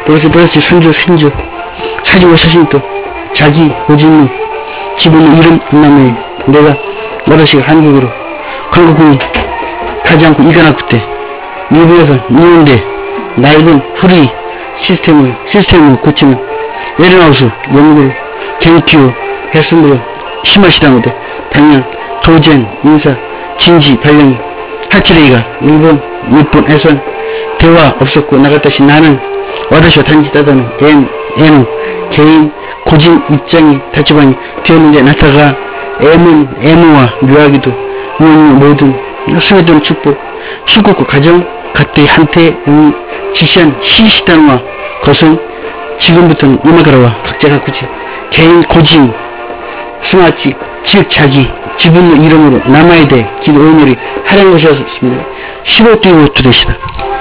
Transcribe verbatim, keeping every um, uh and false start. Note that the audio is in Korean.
보라스 보라스 선조 선조 사진과 사진도 자기 고진무 집어넣은 이름 나무에 내가 어르시가 한국으로 한국군이 가지 않고 이간학부 때 일본에서 이혼돼 낡은 후리 시스템을 시스템을 고치는 에르나우스 연구를研究했으므로 심하시다는데 당연 도젠 인사 진지 발령이 하치레이가 일본 일본에선 대화 없었고 나갔다시 나는 어르시와 단지 따다는 엔, 에는 개인 고진 입장이 다치반이 되었는데 나타가 M은 M와 묘하기도 무언 모든 스웨덴 축복 신국구 가정 갓대 한테 응, 지시한 시시단과 것은 지금부터는 음악으로와 각자가 굳이 개인 고진 스마치 즉 자기 지분의 이름으로 남아야 돼 기도 오늘이 하라는 것이었습니다. 십오 대 오 되시다.